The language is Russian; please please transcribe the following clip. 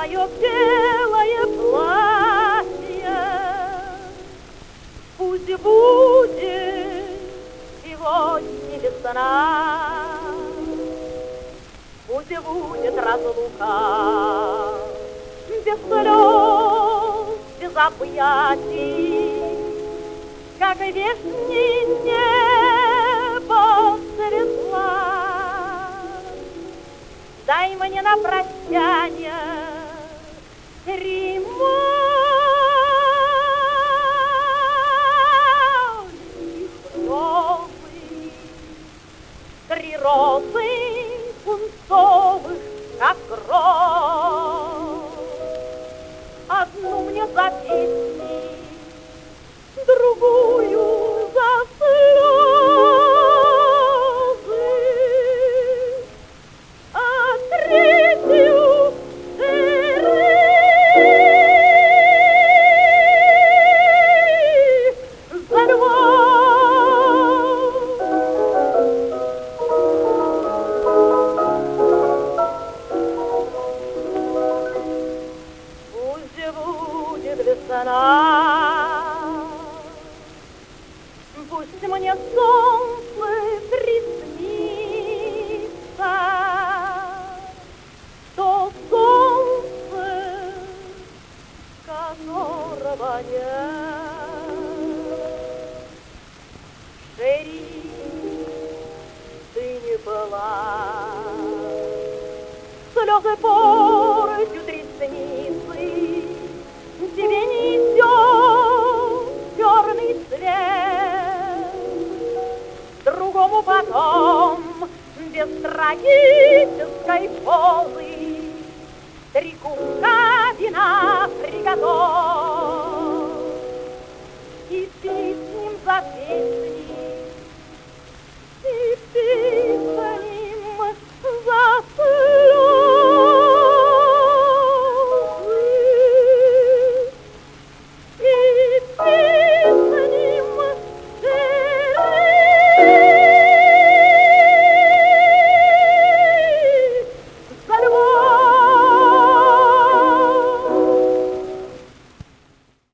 свое белое платье. Пусть будет сегодня весна, пусть будет разлука, без слез, без объятий, как вешнее небо средла. Дай мне на прощание 3 розы, 3 розы пунцовых, как кровь. Одну мне за песни, другую за слезы, а третью за любовь. Пусть будет весна, пусть мне солнце приснится, то солнце, которого нет. Шери, ты не была, слезы портят ресницы, тебе несет черный цвет. Другому потом без трагической позы 3 куска вина приготовь.